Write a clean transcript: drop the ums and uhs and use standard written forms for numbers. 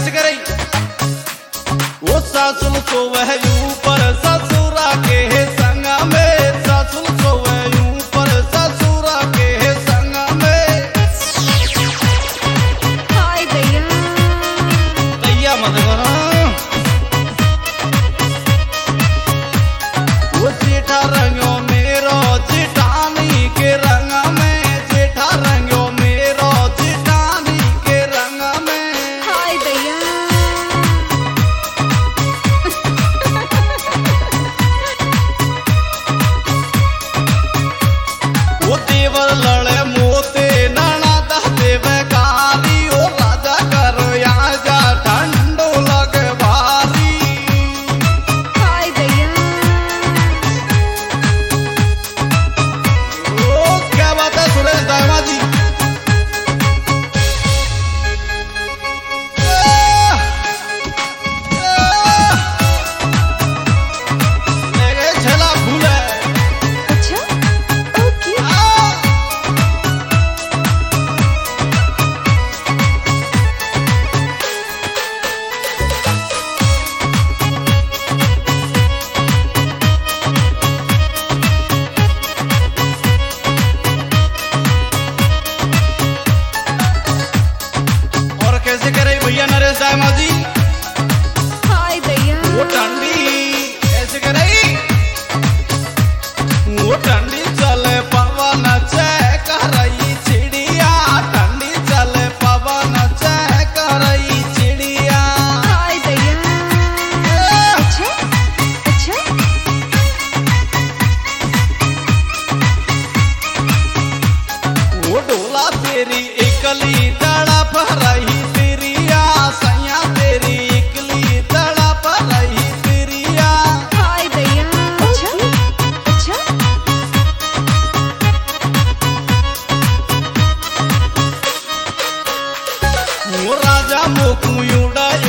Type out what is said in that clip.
कैसे करे वो सासुल सोवे ऊपर ससुरा के संग में, सासुल सोवे ऊपर ससुरा के संग में। हाय दैया दैया मत करो वो जेठा रंगो मेरो जेठानी के रंग में, जेठा रंगो मेरो जेठानी के रंग में। हाय दैया वो देवर लड़े मोते ननद देवे कारी, ओ राजा करो यहाँ जा ठंडो लगे भारी। हाय दैया ओ क्या बात है सुरेश दामा जी। ले छला फूले अच्छा ओके और कैसे करे भैया नरेश दामा जी। हाय दैया वो ठंडी ऐसे करे वो ठंडी चले पवन चेक रही चिड़िया, ठंडी चले पवन चेक रही चिड़िया। हाय दैया अच्छा अच्छा वो डोला तेरी इकली तड़प रही तिरिया, सैया तेरी इकली तड़प रही तिरिया। हाय दैया अच्छा अच्छा वो राजा मोकू उड़ा